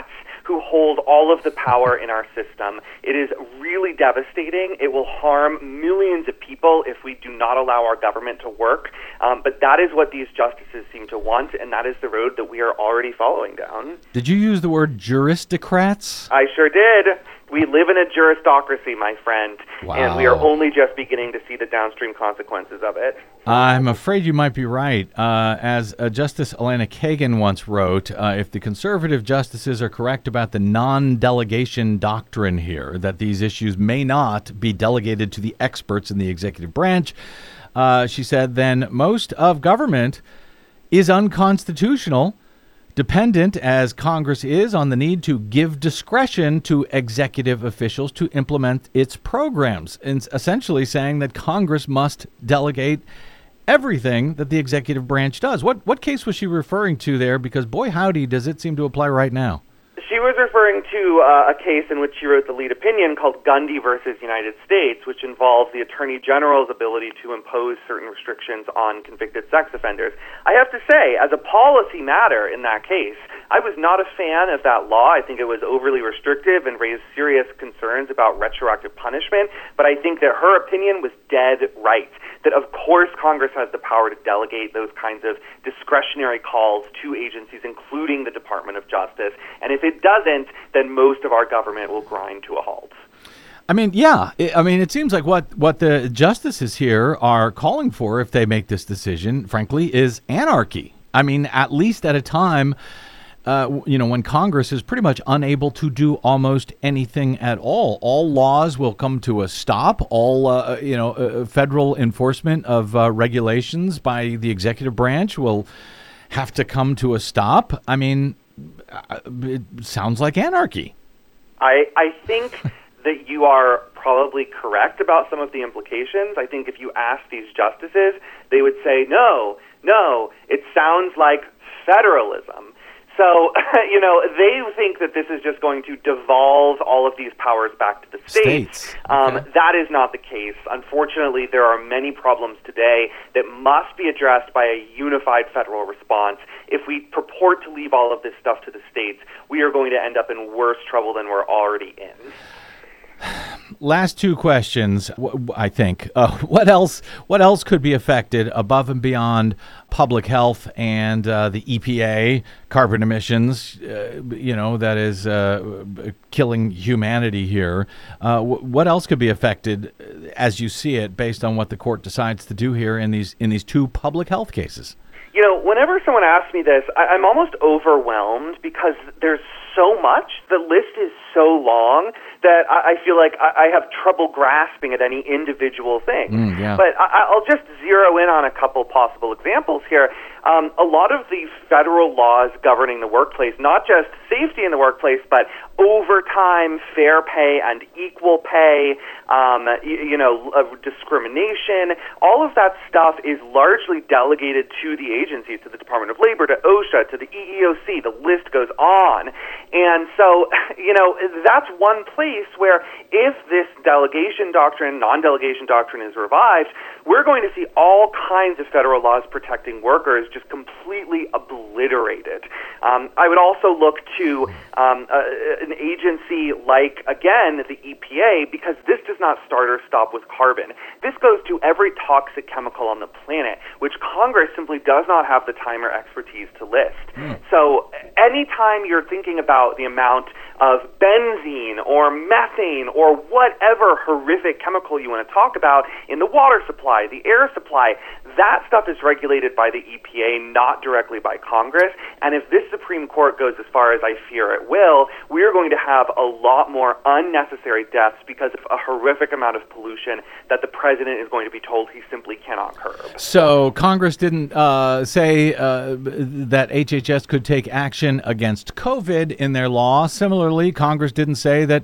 Speaker 5: who hold all of the power in our system. It is really devastating. It will harm millions of people if we do not allow our government to work. Um, but that is what these justices seem to want, and that is the road that we are already following down.
Speaker 2: Did you use the word juristocrats?
Speaker 5: I sure did. We live in a juristocracy, my friend,
Speaker 2: Wow.
Speaker 5: and we are only just beginning to see the downstream consequences of it.
Speaker 2: I'm afraid you might be right. Uh, as uh, Justice Elena Kagan once wrote, uh, if the conservative justices are correct about the non-delegation doctrine here, that these issues may not be delegated to the experts in the executive branch, uh, she said, then most of government is unconstitutional, dependent as Congress is on the need to give discretion to executive officials to implement its programs, and essentially saying that Congress must delegate everything that the executive branch does. What what case was she referring to there? Because boy, howdy, does it seem to apply right now.
Speaker 5: She was referring to uh, a case in which she wrote the lead opinion called Gundy versus United States, which involves the Attorney General's ability to impose certain restrictions on convicted sex offenders. I have to say, as a policy matter in that case, I was not a fan of that law. I think it was overly restrictive and raised serious concerns about retroactive punishment, but I think that her opinion was dead right, that of course Congress has the power to delegate those kinds of discretionary calls to agencies, including the Department of Justice, and if it doesn't, then most of our government will grind to a halt.
Speaker 2: I mean, yeah. I mean, it seems like what, what the justices here are calling for, if they make this decision, frankly, is anarchy. I mean, at least at a time, uh, you know, when Congress is pretty much unable to do almost anything at all. All laws will come to a stop. All, uh, you know, uh, federal enforcement of uh, regulations by the executive branch will have to come to a stop. I mean, it sounds like anarchy.
Speaker 5: I, I think that you are probably correct about some of the implications. I think if you ask these justices, they would say, no, no, it sounds like federalism. So, you know, they think that this is just going to devolve all of these powers back to the states.
Speaker 2: States.
Speaker 5: Um,
Speaker 2: Okay.
Speaker 5: that is not the case. Unfortunately, there are many problems today that must be addressed by a unified federal response. If we purport to leave all of this stuff to the states, we are going to end up in worse trouble than we're already in.
Speaker 2: Last two questions, w- I think. Uh, what else? What else could be affected above and beyond public health and uh, the E P A carbon emissions? Uh, you know, that is uh, killing humanity here. Uh, w- what else could be affected, as you see it, based on what the court decides to do here in these in these two public health cases?
Speaker 5: You know, whenever someone asks me this, I, I'm almost overwhelmed because there's so much. The list is so long that I, I feel like I, I have trouble grasping at any individual thing.
Speaker 2: Mm, yeah.
Speaker 5: But I, I'll just zero in on a couple possible examples here. Um, a lot of the federal laws governing the workplace, not just safety in the workplace, but overtime, fair pay, and equal pay, um, you, you know, uh, discrimination, all of that stuff is largely delegated to the agencies, to the Department of Labor, to OSHA, to the E E O C. The list goes on. And so, you know, that's one place where if this delegation doctrine, non-delegation doctrine is revived, we're going to see all kinds of federal laws protecting workers just completely obliterated. Um, I would also look to um, uh, an agency like, again, the E P A, because this does not start or stop with carbon. This goes to every toxic chemical on the planet, which Congress simply does not have the time or expertise to list. Mm. So anytime you're thinking about the amount of benzene or methane or whatever horrific chemical you want to talk about in the water supply, the air supply, that stuff is regulated by the E P A, not directly by Congress. And if this Supreme Court goes as far as I fear it will, we're going to have a lot more unnecessary deaths because of a horrific amount of pollution that the president is going to be told he simply cannot curb.
Speaker 2: So Congress didn't uh, say uh, that H H S could take action against COVID in their law. Similarly, Congress didn't say that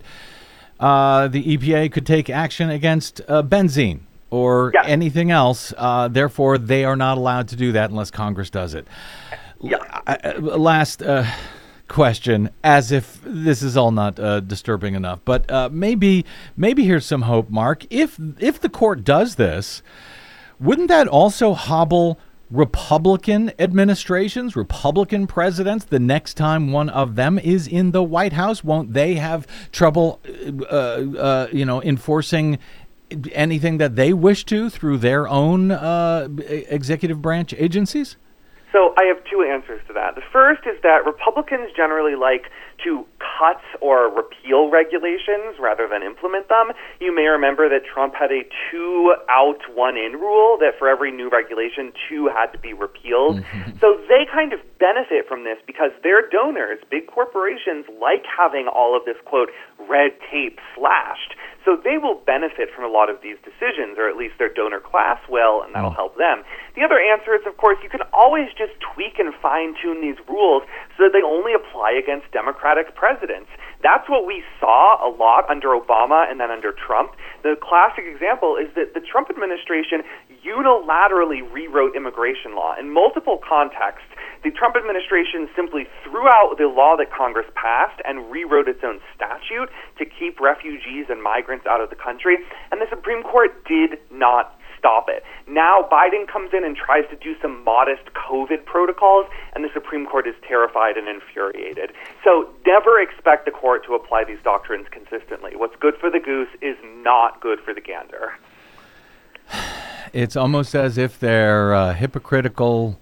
Speaker 2: uh, the E P A could take action against uh, benzene or
Speaker 5: yeah.
Speaker 2: anything else. Uh, therefore, they are not allowed to do that unless Congress does it.
Speaker 5: Yeah.
Speaker 2: Uh, last uh, question, as if this is all not uh, disturbing enough, but uh, maybe maybe here's some hope, Mark. If if the court does this, wouldn't that also hobble Republican administrations, Republican presidents, the next time one of them is in the White House, won't they have trouble, uh, uh, you know, enforcing anything that they wish to through their own uh, executive branch agencies?
Speaker 5: So I have two answers to that. The first is that Republicans generally like to cut or repeal regulations rather than implement them. You may remember that Trump had a two out, one in rule, that for every new regulation, two had to be repealed. Mm-hmm. So they kind of benefit from this because their donors, big corporations, like having all of this, quote, red tape slashed. So they will benefit from a lot of these decisions, or at least their donor class will, and that'll
Speaker 2: oh.
Speaker 5: help them. The other answer is, of course, you can always just tweak and fine-tune these rules so that they only apply against Democratic presidents. That's what we saw a lot under Obama and then under Trump. The classic example is that the Trump administration unilaterally rewrote immigration law in multiple contexts. The Trump administration simply threw out the law that Congress passed and rewrote its own statute to keep refugees and migrants out of the country, and the Supreme Court did not stop it. Now Biden comes in and tries to do some modest COVID protocols, and the Supreme Court is terrified and infuriated. So never expect the court to apply these doctrines consistently. What's good for the goose is not good for the gander.
Speaker 2: It's almost as if they're uh, hypocritical,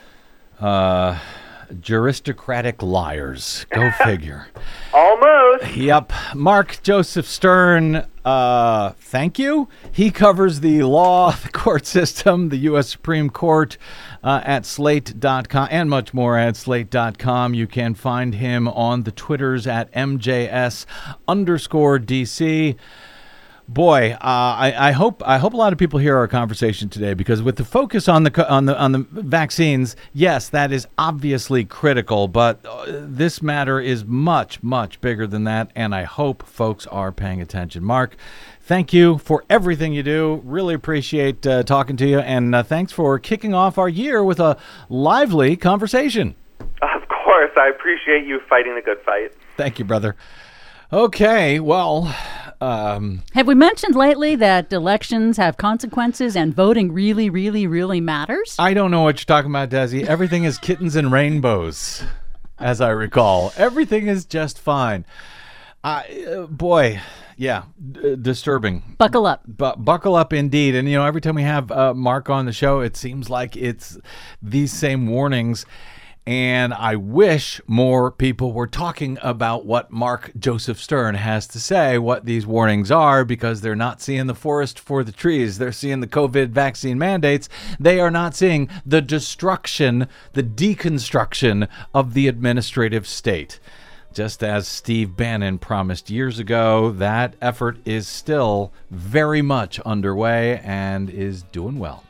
Speaker 2: uh, juristocratic liars. Go figure.
Speaker 5: Almost.
Speaker 2: Yep. Mark Joseph Stern, uh, thank you. He covers the law, the court system, the U S Supreme Court uh, at slate dot com and much more at slate dot com. You can find him on the Twitters at M J S underscore D C. Boy, uh, I, I hope I hope a lot of people hear our conversation today, because with the focus on the on the on the vaccines, yes, that is obviously critical, but uh, this matter is much much bigger than that, and I hope folks are paying attention. Mark, thank you for everything you do. Really appreciate uh, talking to you, and uh, thanks for kicking off our year with a lively conversation.
Speaker 5: Of course, I appreciate you fighting the good fight.
Speaker 2: Thank you, brother. Okay, well. Um,
Speaker 4: have we mentioned lately that elections have consequences and voting really, really, really matters?
Speaker 2: I don't know what you're talking about, Desi. Everything is kittens and rainbows, as I recall. Everything is just fine. Uh, boy, yeah, d- disturbing.
Speaker 4: Buckle up.
Speaker 2: Bu- buckle up indeed. And, you know, every time we have uh, Mark on the show, it seems like it's these same warnings. And I wish more people were talking about what Mark Joseph Stern has to say, what these warnings are, because they're not seeing the forest for the trees. They're seeing the COVID vaccine mandates. They are not seeing the destruction, the deconstruction of the administrative state. Just as Steve Bannon promised years ago, that effort is still very much underway and is doing well.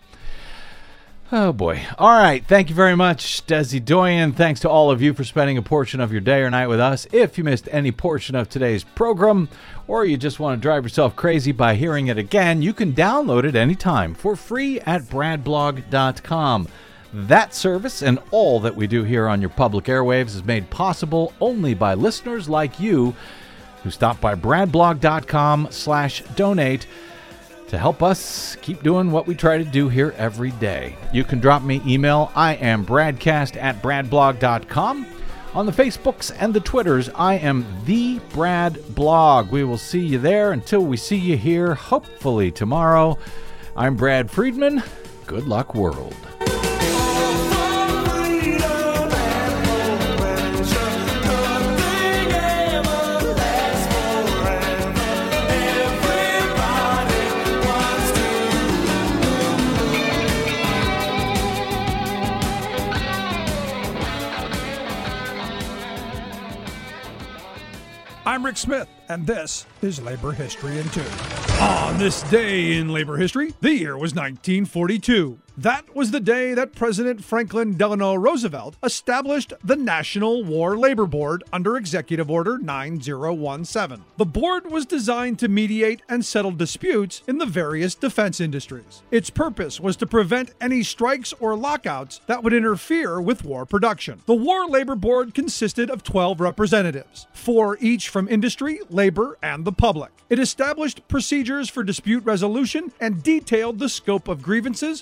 Speaker 2: Oh, boy. All right. Thank you very much, Desi Doyen. Thanks to all of you for spending a portion of your day or night with us. If you missed any portion of today's program, or you just want to drive yourself crazy by hearing it again, you can download it anytime for free at brad blog dot com. That service and all that we do here on your public airwaves is made possible only by listeners like you who stop by brad blog dot com slash donate to help us keep doing what we try to do here every day. You can drop me email. I am bradcast at brad blog dot com. On the Facebooks and the Twitters, I am the Brad Blog. We will see you there until we see you here, hopefully tomorrow. I'm Brad Friedman. Good luck, world.
Speaker 7: I'm Rick Smith, and this is Labor History in Two. On this day in labor history, the year was nineteen forty-two. That was the day that President Franklin Delano Roosevelt established the National War Labor Board under Executive Order nine thousand seventeen. The board was designed to mediate and settle disputes in the various defense industries. Its purpose was to prevent any strikes or lockouts that would interfere with war production. The War Labor Board consisted of twelve representatives, four each from industry, labor, and the public. It established procedures for dispute resolution and detailed the scope of grievances, arbitration,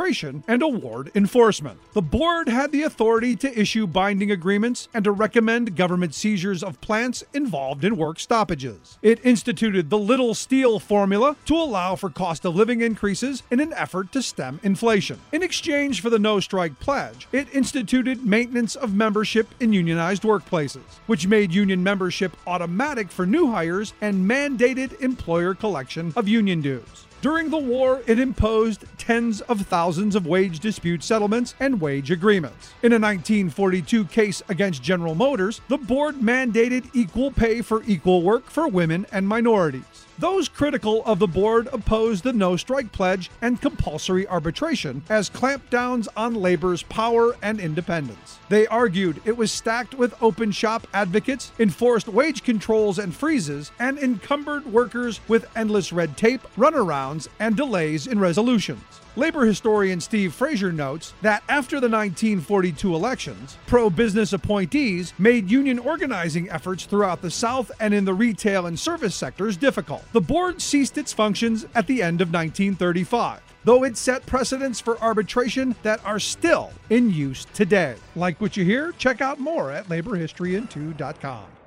Speaker 7: arbitration and award enforcement. The board had the authority to issue binding agreements and to recommend government seizures of plants involved in work stoppages. It instituted the Little Steel formula to allow for cost of living increases in an effort to stem inflation. In exchange for the no-strike pledge, it instituted maintenance of membership in unionized workplaces, which made union membership automatic for new hires and mandated employer collection of union dues. During the war, it imposed tens of thousands of wage dispute settlements and wage agreements. In a nineteen forty-two case against General Motors, the board mandated equal pay for equal work for women and minorities. Those critical of the board opposed the no-strike pledge and compulsory arbitration as clampdowns on labor's power and independence. They argued it was stacked with open shop advocates, enforced wage controls and freezes, and encumbered workers with endless red tape, runarounds, and delays in resolutions. Labor historian Steve Frazier notes that after the nineteen forty-two elections, pro-business appointees made union organizing efforts throughout the South and in the retail and service sectors difficult. The board ceased its functions at the end of nineteen thirty-five, though it set precedents for arbitration that are still in use today. Like what you hear? Check out more at labor history in two dot com.